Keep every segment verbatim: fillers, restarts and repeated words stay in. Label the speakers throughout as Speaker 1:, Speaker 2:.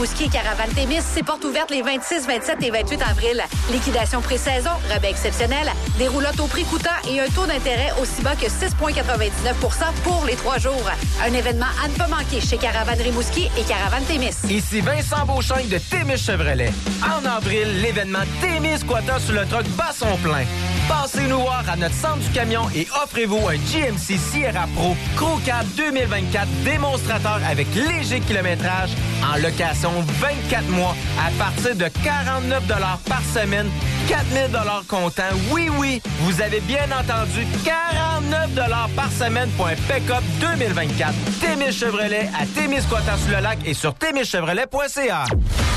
Speaker 1: Rimouski et Caravane Témis, c'est portes ouvertes les vingt-six, vingt-sept et vingt-huit avril. Liquidation pré-saison, rabais exceptionnel, des roulottes au prix coûtant et un taux d'intérêt aussi bas que six virgule quatre-vingt-dix-neuf pour cent pour les trois jours. Un événement à ne pas manquer chez Caravane Rimouski et Caravane Témis.
Speaker 2: Ici Vincent Beauchamp de Témis Chevrolet. En avril, l'événement Témis Quatta sur le truck bat son plein. Passez nous voir à notre centre du camion et offrez-vous un G M C Sierra Pro Crew Cab deux mille vingt-quatre démonstrateur avec léger kilométrage en location vingt-quatre mois à partir de quarante-neuf dollars par semaine, quatre mille dollars comptant. Oui, oui, vous avez bien entendu, quarante-neuf dollars par semaine pour un pick-up deux mille vingt-quatre. Témis Chevrolet à Témiscouata-sur-le-Lac et sur témis chevrolet point c a.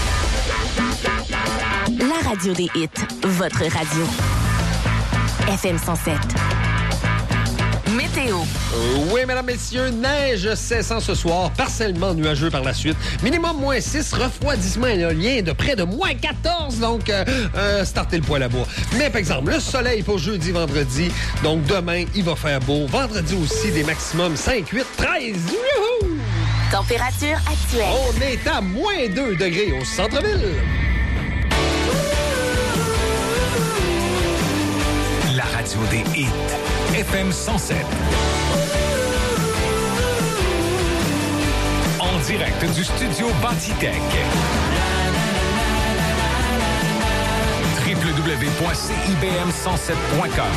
Speaker 3: La radio des hits, votre radio. F M cent sept. Météo.
Speaker 4: Euh, oui, mesdames, messieurs, neige cessant ce soir, partiellement nuageux par la suite. Minimum moins six, refroidissement éolien de près de moins quatorze, donc euh, euh, startez le poil à bois. Mais par exemple, le soleil pour jeudi, vendredi, donc demain, il va faire beau. Vendredi aussi, des maximums cinq, huit, treize. Youhou!
Speaker 3: Température actuelle.
Speaker 4: On est à moins deux degrés au centre-ville.
Speaker 5: La radio des hits. F M cent sept. En direct du studio Bantitech. w w w point c i b m cent sept point com.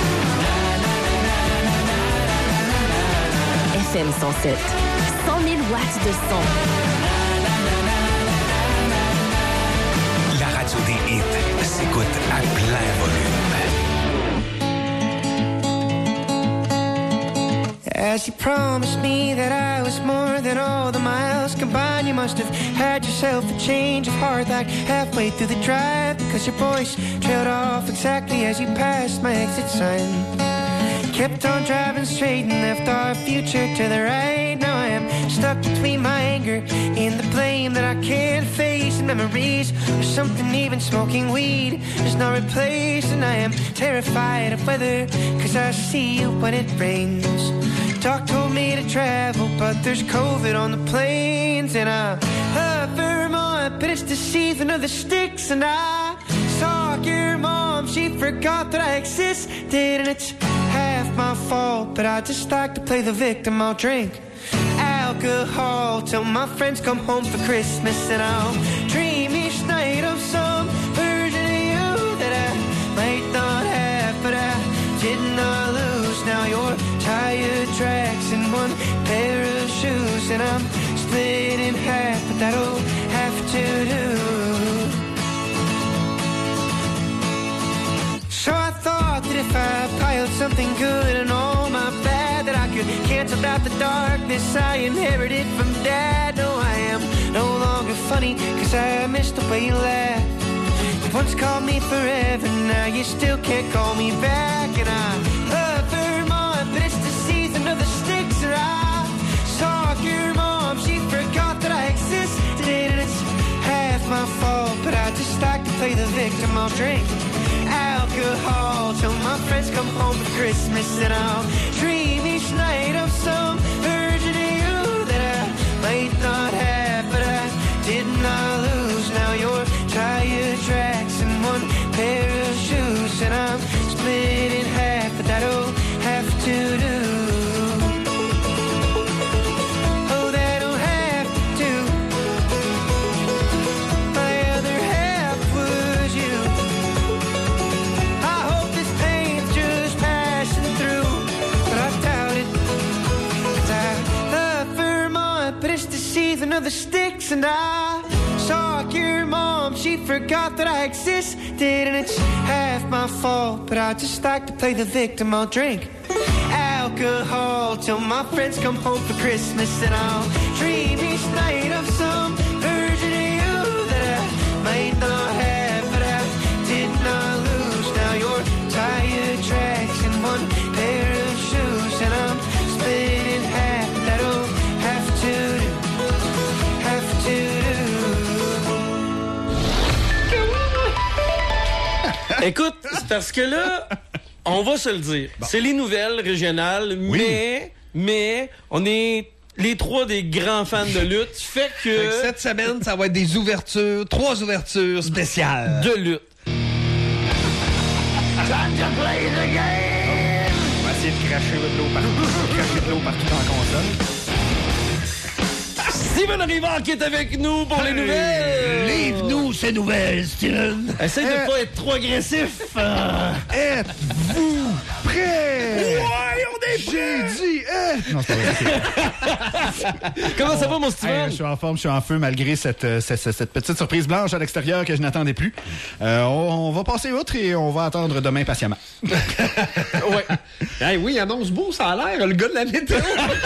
Speaker 3: F M cent sept. cent mille watts de son.
Speaker 5: La radio des hits s'écoute à plein volume.
Speaker 6: As you promised me that I was more than all the miles combined, you must have had yourself a change of heart like halfway through the drive, because your voice trailed off exactly as you passed my exit sign. Kept on driving straight and left our future to the right. Now I am stuck between my anger and the blame that I can't face, and memories of something even smoking weed does not replace. And I am terrified of weather, cause I see you when it rains. Doc told me to travel, but there's COVID on the planes. And I love Vermont, but it's the season of the sticks. And I saw your mom, she forgot that I existed. And it's half my fault, but I just like to play the victim. I'll drink alcohol till my friends come home for Christmas. And I'll dream each night of some version of you that I might not have, but I did not lose. Now you're tire tracks and one pair of shoes, and I'm split in half, but that'll have to do. So I thought that if I piled something good and all my bad, that I could cancel out the darkness I inherited from Dad. No, I am no longer funny, cause I missed the way you laughed. You once called me forever, now you still can't call me back. And I love Vermont, but it's the season of the sticks. And I saw your mom, she forgot that I existed. And it's half my fault, but I just like to play the victim. I'll drink alcohol till my friends come home for Christmas. And I'll dream each night of some version of you that I might not have, but I did not lose. Now you're tire tracks and one pair of shoes, and I'm split in half, but that'll have to do. Oh, that'll have to. My other half was you. I hope this pain's just passing through, but I doubt it. 'Cause I love Vermont, but it's the season of the sticks. And I saw your mom, she forgot that I existed. And it's half my fault, but I just like to play the victim. I'll drink alcohol till my friends come home for Christmas. And I'll dream each night of some version of you that I might not have, but I did not lose. Now you're tire tracks and one pair of shoes, and I'm split in half. That'll have to do, have to do.
Speaker 7: Écoute, c'est parce que là, on va se le dire. Bon. C'est les nouvelles régionales,
Speaker 8: Oui.
Speaker 7: mais, mais, on est les trois des grands fans de lutte. Fait que...
Speaker 4: Fait que cette semaine, ça va être des ouvertures, trois ouvertures spéciales.
Speaker 7: De lutte.
Speaker 8: Time to play the game!
Speaker 9: On va essayer de cracher de l'eau partout, cracher de l'eau partout dans la console.
Speaker 7: Steven Rivard qui est avec nous pour les
Speaker 4: Hey,
Speaker 7: nouvelles.
Speaker 4: Livre-nous ces nouvelles, Steven.
Speaker 7: Essaye
Speaker 4: Euh,
Speaker 7: de pas être trop agressif. Euh...
Speaker 4: Êtes-vous prêts?
Speaker 9: Ouais, on est
Speaker 4: J'ai dit, eh!
Speaker 9: Non, c'est pas vrai.
Speaker 7: Comment ça va, mon
Speaker 9: Hey,
Speaker 7: Steven?
Speaker 9: je suis en forme, je suis en feu malgré cette, euh, cette, cette petite surprise blanche à l'extérieur que je n'attendais plus. Euh, on, on va passer outre et on va attendre demain patiemment.
Speaker 4: Ouais. Hey, oui, il annonce beau, ça a l'air, le gars de la météo.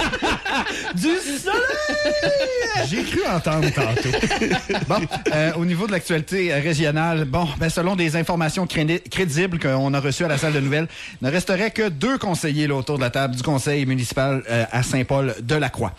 Speaker 7: Du soleil!
Speaker 9: J'ai cru entendre tantôt. Bon, euh, au niveau de l'actualité régionale, bon, ben, selon des informations cré- crédibles qu'on a reçues à la salle de nouvelles, il ne resterait que deux conseillers là, autour de la table du conseil municipal euh, à Saint-Paul-de-la-Croix.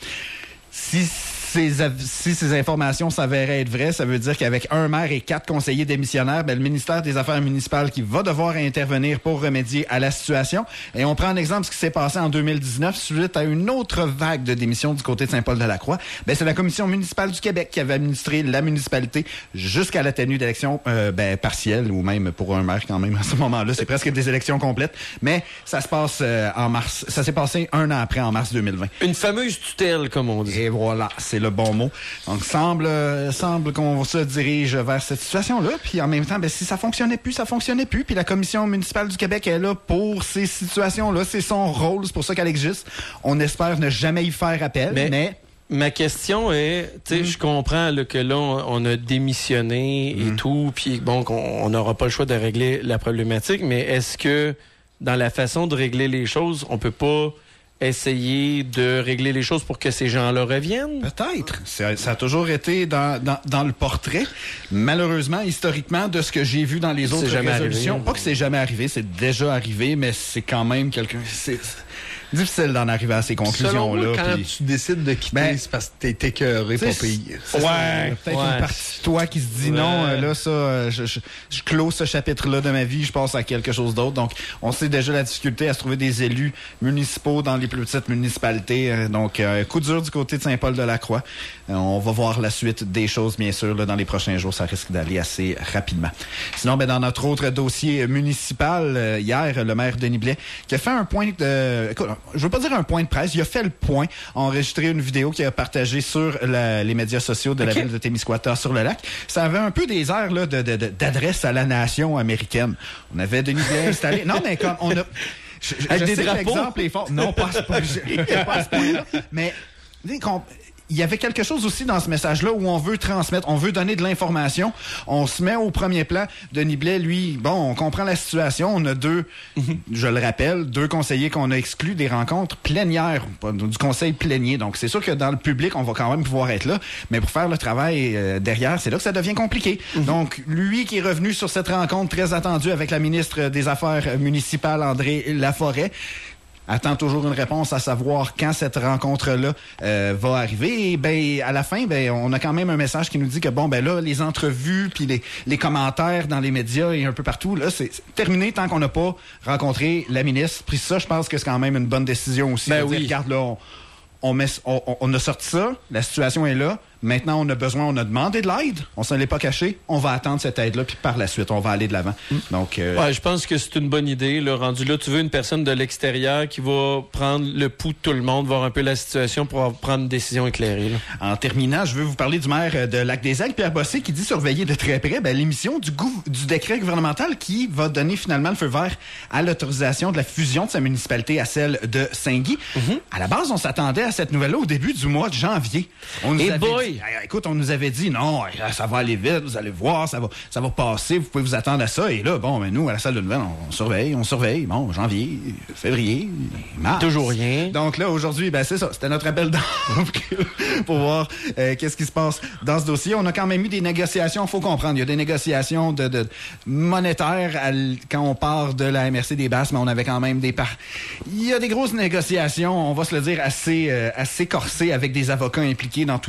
Speaker 9: Si ces, av- si ces informations s'avéraient être vraies, ça veut dire qu'avec un maire et quatre conseillers démissionnaires, ben, le ministère des Affaires municipales qui va devoir intervenir pour remédier à la situation. Et on prend un exemple de ce qui s'est passé en deux mille dix-neuf suite à une autre vague de démissions du côté de Saint-Paul-de-la-Croix. Ben, c'est la Commission municipale du Québec qui avait administré la municipalité jusqu'à la tenue d'élections euh, ben, partielles ou même pour un maire quand même à ce moment-là. C'est presque des élections complètes. Mais ça se passe euh, en mars. Ça s'est passé un an après, en mars deux mille vingt.
Speaker 7: Une fameuse tutelle, comme on dit.
Speaker 9: Et voilà, c'est le bon mot. Donc, semble, euh, semble qu'on se dirige vers cette situation-là. Puis en même temps, ben, si ça fonctionnait plus, ça fonctionnait plus. Puis la Commission municipale du Québec est là pour ces situations-là. C'est son rôle, c'est pour ça qu'elle existe. On espère ne jamais y faire appel, mais...
Speaker 7: Mais- Ma question est, tu sais,
Speaker 9: Mm.
Speaker 7: je comprends là, que là, on, on a démissionné et
Speaker 9: Mm.
Speaker 7: tout, puis bon, qu'on on n'aura pas le choix de régler la problématique, mais est-ce que dans la façon de régler les choses, on peut pas essayer de régler les choses pour que ces gens-là reviennent?
Speaker 9: Peut-être. Ça, ça a toujours été dans, dans, dans le portrait. Malheureusement, historiquement, de ce que j'ai vu dans les
Speaker 7: C'est
Speaker 9: autres
Speaker 7: jamais
Speaker 9: résolutions,
Speaker 7: arrivé.
Speaker 9: pas que c'est jamais arrivé, c'est déjà arrivé, mais c'est quand même quelqu'un... C'est c'est difficile d'en arriver à ces
Speaker 4: Selon
Speaker 9: conclusions-là.
Speaker 4: moi, quand
Speaker 9: puis-
Speaker 4: tu décides de quitter,
Speaker 9: Ben,
Speaker 4: c'est parce que t'es écœuré, pas
Speaker 9: c'est-
Speaker 4: pire.
Speaker 9: c'est ça.
Speaker 7: Ouais,
Speaker 9: Peut-être
Speaker 7: ouais.
Speaker 9: une partie de toi qui se dit
Speaker 7: Ouais.
Speaker 9: non, euh, là, ça, euh, je, je, je close ce chapitre-là de ma vie, je passe à quelque chose d'autre. Donc, on sait déjà la difficulté à se trouver des élus municipaux dans les plus petites municipalités. Euh, donc, euh, coup dur du côté de Saint-Paul-de-la-Croix. Euh, on va voir la suite des choses, bien sûr, là, dans les prochains jours. Ça risque d'aller assez rapidement. Sinon, ben, dans notre autre dossier municipal, euh, hier, le maire Denis Blais, qui a fait un point de... Écoute, je veux pas dire un point de presse, il a fait le point, a enregistré une vidéo qu'il a partagée sur la- les médias sociaux de la
Speaker 7: Okay.
Speaker 9: ville de Témiscouata sur le lac. Ça avait un peu des airs là, de, de, de- d'adresse à la nation américaine. On avait Denis Blais installé... Non, mais comme on a... Je, je-
Speaker 7: Avec
Speaker 9: je
Speaker 7: des
Speaker 9: sais que
Speaker 7: drapeaux?
Speaker 9: l'exemple est fort. Non, pas à ce point- je- pas à ce point-là. Mais tu sais, qu'on- il y avait quelque chose aussi dans ce message-là où on veut transmettre, on veut donner de l'information. On se met au premier plan. Denis Blais, lui, bon, on comprend la situation. On a deux, je le rappelle, deux conseillers qu'on a exclus des rencontres plénières, pas du conseil plénier. Donc, c'est sûr que dans le public, on va quand même pouvoir être là. Mais pour faire le travail euh, derrière, c'est là que ça devient compliqué. Donc, lui qui est revenu sur cette rencontre très attendue avec la ministre des Affaires municipales, André Laforêt, attend toujours une réponse à savoir quand cette rencontre-là euh, va arriver. Et ben à la fin, ben on a quand même un message qui nous dit que bon ben là les entrevues puis les, les commentaires dans les médias et un peu partout là c'est c'est terminé tant qu'on n'a pas rencontré la ministre. Puis ça, je pense que c'est quand même une bonne décision aussi.
Speaker 7: Ben
Speaker 9: de dire,
Speaker 7: oui.
Speaker 9: regarde là, on, on met, on, on- on a sorti ça, la situation est là. Maintenant, on a besoin, on a demandé de l'aide. On s'en l'est pas caché. On va attendre cette aide-là, puis par la suite, on va aller de l'avant. Donc, euh,
Speaker 7: Ouais, je pense que c'est une bonne idée. Là, rendu là, tu veux une personne de l'extérieur qui va prendre le pouls de tout le monde, voir un peu la situation pour prendre une décision éclairée. Là.
Speaker 9: en terminant, je veux vous parler du maire de Lac-des-Aigles, Pierre Bossé, qui dit surveiller de très près ben, l'émission du, gouv- du décret gouvernemental qui va donner finalement le feu vert à l'autorisation de la fusion de sa municipalité à celle de Saint-Guy. À la base, on s'attendait à cette nouvelle-là au début du mois de janvier. On nous
Speaker 7: Eh
Speaker 9: avait
Speaker 7: boy!
Speaker 9: dit, Hey, écoute, on nous avait dit non, hey, ça va aller vite, vous allez voir, ça va, ça va passer, vous pouvez vous attendre à ça. Et là, bon, ben nous, à la salle de nouvelles, on, on surveille, on surveille. Bon, janvier, février, mars.
Speaker 7: Toujours rien.
Speaker 9: Donc là, aujourd'hui, ben c'est ça. C'était notre appel d'offres pour voir euh, qu'est-ce qui se passe dans ce dossier. On a quand même eu des négociations, faut comprendre. Il y a des négociations de, de monétaires à l- quand on part de la M R C des Basses, mais on avait quand même des par... Il y a des grosses négociations, on va se le dire, assez, euh, assez corsées avec des avocats impliqués dans tout ça.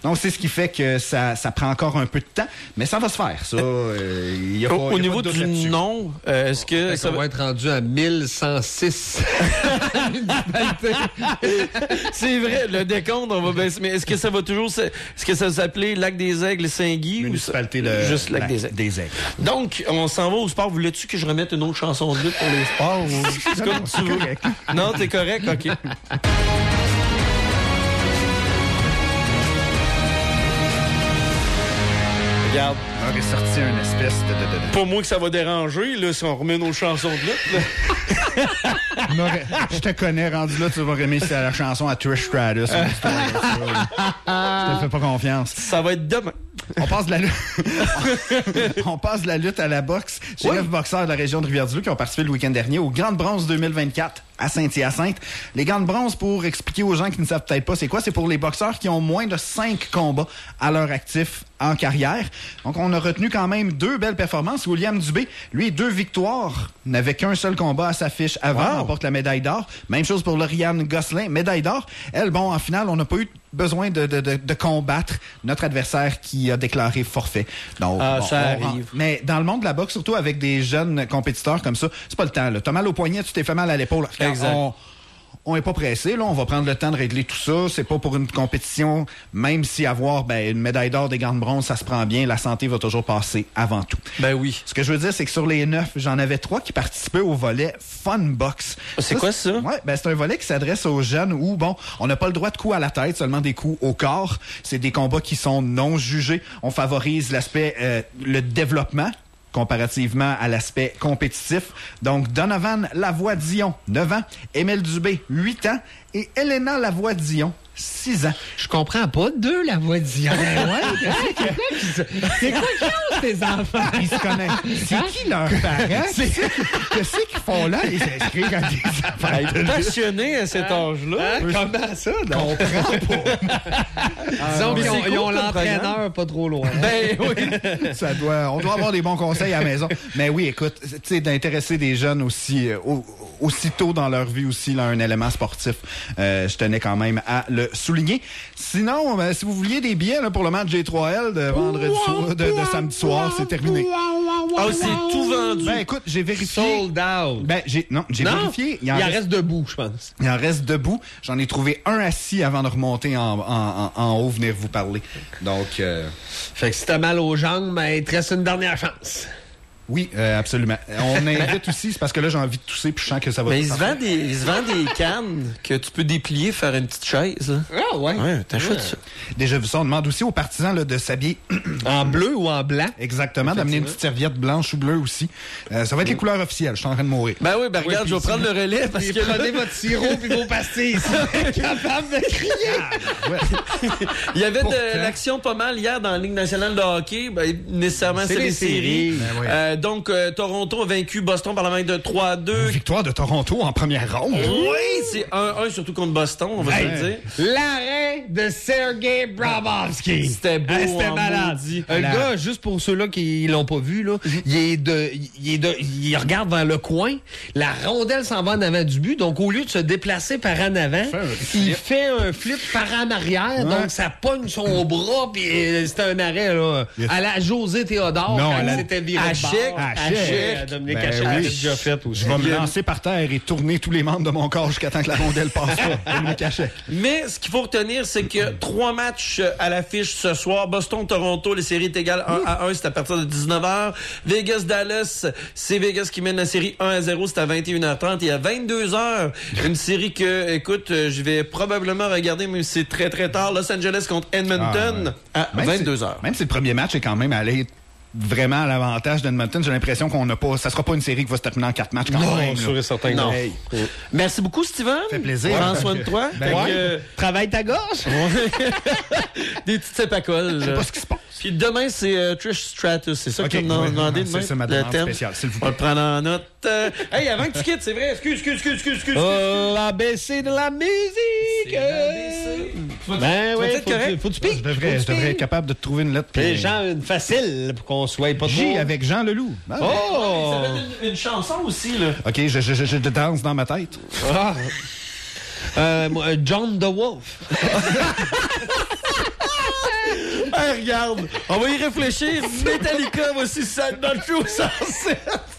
Speaker 9: Donc, c'est ce qui fait que ça, ça prend encore un peu de temps, mais ça va se faire, ça. Euh, y a pas,
Speaker 7: Au,
Speaker 9: y a
Speaker 7: au niveau
Speaker 9: pas de doute
Speaker 7: du
Speaker 9: là-dessus.
Speaker 7: nom, euh, est-ce que
Speaker 4: Fait
Speaker 7: ça
Speaker 4: qu'on
Speaker 7: va...
Speaker 4: va être rendu à mille cent six municipalités.
Speaker 7: C'est vrai, le décompte, on va baisser. Mais est-ce que ça va toujours... s- Est-ce que ça va s'appeler Lac des Aigles, Saint-Guy?
Speaker 9: Municipalité
Speaker 7: ou ça-
Speaker 9: de
Speaker 7: Juste Lac
Speaker 9: Lac
Speaker 7: des Aigles.
Speaker 9: des Aigles.
Speaker 7: Donc, on s'en va au sport. Voulais-tu que je remette une autre chanson de lutte pour les sports? Ou... C'est comme tu veux.
Speaker 9: correct.
Speaker 7: Non, t'es correct? OK. Regarde,
Speaker 9: On aurait sorti une espèce de... de, de, de-
Speaker 7: pas moi que ça va déranger, là, si on remet nos chansons de lutte. là.
Speaker 9: On aurait- Je te connais, rendu là, tu vas remettre c'est la chanson à Trish Stratus. une histoire comme ça. Je te fais pas confiance.
Speaker 7: Ça va être demain.
Speaker 9: On passe de la lutte. On passe de la lutte à la boxe. J'ai neuf boxeurs de la région de Rivière-du-Loup qui ont participé le week-end dernier au Grandes Bronze deux mille vingt-quatre à Saint-Hyacinthe. Les Grandes Bronze, pour expliquer aux gens qui ne savent peut-être pas c'est quoi, c'est pour les boxeurs qui ont moins de cinq combats à leur actif en carrière. Donc, on a retenu quand même deux belles performances. William Dubé, lui, deux victoires, n'avait qu'un seul combat à sa fiche avant,
Speaker 7: Wow.
Speaker 9: remporte la médaille d'or. Même chose pour Lauriane Gosselin, médaille d'or. Elle, bon, en finale, on n'a pas eu besoin de, de, de, de combattre notre adversaire qui a déclaré forfait. Donc,
Speaker 7: Ah,
Speaker 9: bon,
Speaker 7: ça
Speaker 9: on-
Speaker 7: arrive.
Speaker 9: Mais dans le monde de la boxe, surtout avec des jeunes compétiteurs comme ça, c'est pas le temps. Là. T'as mal au poignet, tu t'es fait mal à l'épaule.
Speaker 7: Exact.
Speaker 9: On, on est pas pressé, là. On va prendre le temps de régler tout ça. C'est pas pour une compétition, même si avoir ben, une médaille d'or des gants de bronze, ça se prend bien. La santé va toujours passer avant tout.
Speaker 7: Ben oui.
Speaker 9: Ce que je veux dire, c'est que sur les neuf, j'en avais trois qui participaient au volet Fun Box.
Speaker 7: C'est quoi ça?
Speaker 9: Ouais, ben c'est un volet qui s'adresse aux jeunes où, bon, on n'a pas le droit de coups à la tête, seulement des coups au corps. C'est des combats qui sont non jugés. On favorise l'aspect, euh, le développement comparativement à l'aspect compétitif. Donc, Donovan Lavoie-Dion, neuf ans, Émile Dubé, huit ans, et Elena Lavoie-Dion, six ans.
Speaker 4: Je comprends pas. Deux, la voix d'Ion. Ouais, c'est quoi qui- c'est quoi qui ont, tes enfants?
Speaker 9: Ils se connaissent. C'est qui leurs parents? Qu'est-ce qu'ils font là, les inscrits quand ils affaires de lutte?
Speaker 7: Passionné à cet âge-là.
Speaker 4: Hein? Comment ça? donc?
Speaker 9: Comprends pas.
Speaker 4: Disons
Speaker 7: mais
Speaker 4: qu'ils ont,
Speaker 7: c'est
Speaker 4: ils
Speaker 7: cool
Speaker 4: ont
Speaker 7: comme
Speaker 4: l'entraîneur pas trop loin.
Speaker 7: Ben oui.
Speaker 9: Ça doit, on doit avoir des bons conseils à la maison. Mais oui, écoute, tu sais, d'intéresser des jeunes aussi, euh, au- aussitôt dans leur vie aussi, là, un élément sportif, euh, je tenais quand même à le souligner. Sinon, ben, si vous vouliez des billets là, pour le match G trois L de vendredi soir, de, de samedi soir, c'est terminé.
Speaker 7: Ah, c'est tout vendu.
Speaker 9: Ben écoute, j'ai vérifié.
Speaker 4: Sold out.
Speaker 9: Ben, j'ai, non, j'ai
Speaker 4: Non,
Speaker 9: vérifié.
Speaker 4: il en reste debout, je pense.
Speaker 9: Il en reste debout. J'en ai trouvé un assis avant de remonter en, en, en, en haut, venir vous parler. Donc, euh,
Speaker 4: Fait que si t'as mal aux jambes, ben, il te reste une dernière chance.
Speaker 9: oui, euh, absolument. On invite aussi, c'est parce que là, j'ai envie de tousser puis je sens que ça va
Speaker 7: Mais
Speaker 9: tout
Speaker 7: il se,
Speaker 9: partir.
Speaker 7: vend des, il se vend des cannes que tu peux déplier, faire une petite chaise. là.
Speaker 4: Ah, ouais.
Speaker 7: Ouais, t'achètes ça.
Speaker 9: Déjà vu ça. On demande aussi aux partisans là, de s'habiller
Speaker 4: En bleu ou en blanc?
Speaker 9: exactement, d'amener une petite serviette blanche ou bleue aussi. Euh, ça va être les couleurs officielles. Je suis en train de mourir.
Speaker 7: Ben oui, ben regarde,
Speaker 4: puis
Speaker 7: je vais
Speaker 4: si
Speaker 7: prendre
Speaker 4: vous-
Speaker 7: le relais parce
Speaker 4: Puis
Speaker 7: que
Speaker 4: prenez
Speaker 7: là,
Speaker 4: votre sirop puis vos pastilles. C'est capable de crier.
Speaker 7: il y avait
Speaker 9: Pourtant.
Speaker 7: de l'action pas mal hier dans la Ligue nationale de hockey. Ben, nécessairement, c'est,
Speaker 4: C'est
Speaker 7: les
Speaker 4: les
Speaker 7: séries.
Speaker 4: séries.
Speaker 9: Ben oui.
Speaker 7: Euh, donc, euh, Toronto a vaincu Boston par la main de trois à deux.
Speaker 9: Victoire de Toronto en première ronde.
Speaker 7: Oui, c'est un un surtout contre Boston, on va se
Speaker 9: Hey.
Speaker 7: le dire.
Speaker 4: L'arrêt de Sergei Brabovski.
Speaker 7: C'était beau,
Speaker 4: Ah, c'était
Speaker 7: en
Speaker 4: malade.
Speaker 7: maudit.
Speaker 4: Un
Speaker 9: La-
Speaker 4: gars, juste pour ceux-là qui l'ont pas vu, là, il est de, il est de, il regarde vers le coin. La rondelle s'en va en avant du but. Donc, au lieu de se déplacer par en avant, il fait un flip par en arrière. Donc, ça pogne son bras. Puis euh, c'était un arrêt, là.
Speaker 9: Yes.
Speaker 4: À la José Théodore,
Speaker 9: Non,
Speaker 4: quand
Speaker 9: à la-
Speaker 4: c'était viré de
Speaker 7: Hachek.
Speaker 4: bord.
Speaker 9: Hachek.
Speaker 4: Hachek. Dominique
Speaker 9: Ben
Speaker 4: Hachek
Speaker 9: oui.
Speaker 4: avait déjà fait aussi.
Speaker 9: Je vais me lancer par terre et tourner tous les membres de mon corps jusqu'à temps que la rondelle passe pas. Dominique Hachek.
Speaker 7: Mais ce qu'il faut retenir, c'est que trois matchs à l'affiche ce soir. Boston-Toronto, les séries est égales un à un, c'est à partir de dix-neuf heures. Vegas-Dallas, c'est Vegas qui mène la série un à zéro, c'est à vingt et une heures trente. Et à vingt-deux heures, une série que, écoute, euh, je vais probablement regarder, mais c'est très très tard. Los Angeles contre Edmonton à
Speaker 9: Même
Speaker 7: vingt-deux
Speaker 9: si-
Speaker 7: heures.
Speaker 9: Même si le premier match est quand même allé vraiment à l'avantage d'Edmonton, j'ai l'impression qu'on n'a pas. Ça sera pas une série qui va se terminer en quatre matchs quand
Speaker 4: Non,
Speaker 9: même.
Speaker 4: sûr
Speaker 9: là.
Speaker 4: et certain que
Speaker 7: Non.
Speaker 4: non.
Speaker 9: Hey.
Speaker 7: Merci beaucoup, Steven.
Speaker 9: Ça fait plaisir.
Speaker 7: Prends soin de toi.
Speaker 9: Ben
Speaker 7: Fait
Speaker 9: ouais.
Speaker 7: que,
Speaker 4: Travaille ta gorge.
Speaker 7: des petites sépacoles.
Speaker 9: Je sais pas ce qui se passe.
Speaker 7: Puis demain, c'est euh, Trish Stratus. C'est ça
Speaker 9: Ok,
Speaker 7: que tu m'as
Speaker 9: ouais,
Speaker 7: demandé
Speaker 9: ouais,
Speaker 7: demain?
Speaker 9: c'est ça, ma
Speaker 7: le
Speaker 9: demande
Speaker 7: thème?
Speaker 9: spéciale, s'il vous
Speaker 7: On va
Speaker 9: plaît.
Speaker 7: le prendre en note. Euh, hey, avant que tu quittes, c'est vrai. Excuse, excuse, excuse, excuse, excuse.
Speaker 4: Oh, l'A B C de la musique. Ben oui,
Speaker 7: être
Speaker 4: faut,
Speaker 7: correct?
Speaker 4: tu- faut que tu piques.
Speaker 9: Je devrais,
Speaker 4: Faut
Speaker 9: je
Speaker 4: que tu
Speaker 9: devrais être
Speaker 4: piques.
Speaker 9: capable de te trouver une lettre.
Speaker 4: Les
Speaker 9: puis-
Speaker 4: gens, une facile pour qu'on soit pas trop...
Speaker 9: J avec Jean Leloup. Ah, ouais.
Speaker 4: Oh!
Speaker 7: Ça va être une, une chanson aussi, là.
Speaker 9: OK, je, je, je, je danse dans ma tête.
Speaker 4: Ah. Euh, moi, John the Wolf.
Speaker 7: Hey, regarde, on va y réfléchir. Metallica, voici ça dans le show cent sept.